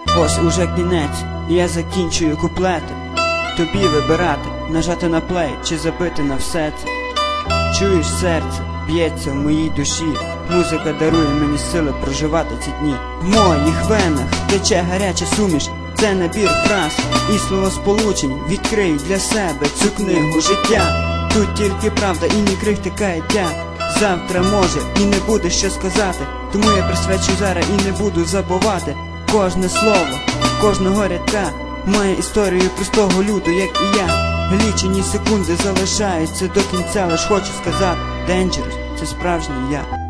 Ось уже кінець, і я закінчую куплети. Тобі вибирати, нажати на плей чи забити на все це. Чуєш, серце б'ється в моїй душі, музика дарує мені сили проживати ці дні. В моїх венах тече гаряча суміш, це набір фраз і словосполучень. Відкрий для себе цю книгу життя. Тут тільки правда і ні крихти каяття. Завтра може і не буде що сказати, тому я присвячу зараз і не буду забувати. Кожне слово, кожного рядка має історію простого люду, як і я. Лічені секунди залишаються до кінця, лиш хочу сказати: Dangerous – це справжній я.